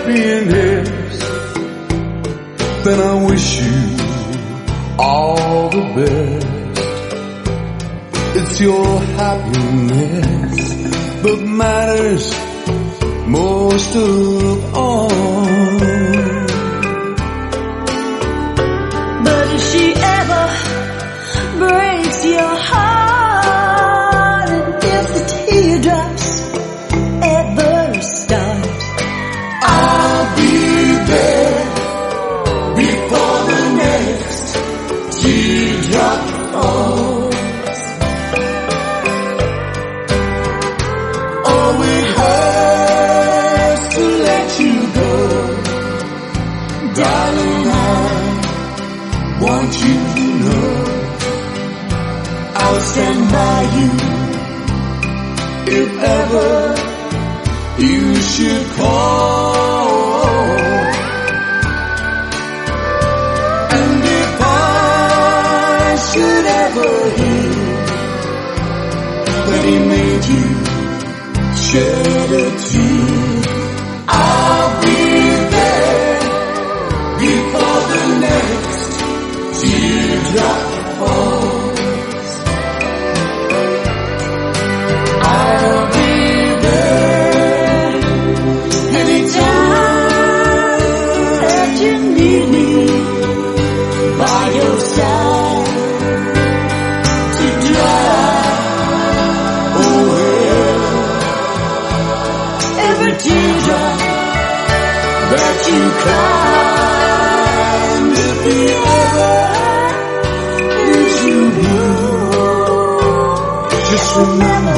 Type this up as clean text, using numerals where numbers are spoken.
being his, then I wish you all the best. It's your happiness that matters most of all. But if she ever breaks your heart, and if the teardrops ever start, I'll be there before the next teardrop falls. Oh, it hurts to let you go, darling. I want you to know I'll stand by you if ever you should call. And if I should ever hear that he made you shed a tear, I'll be there before the next teardrop falls. I'll be there anytime that you need me by your side to dry away every teardrop that you cry. And if he ever leaves you blue, just remember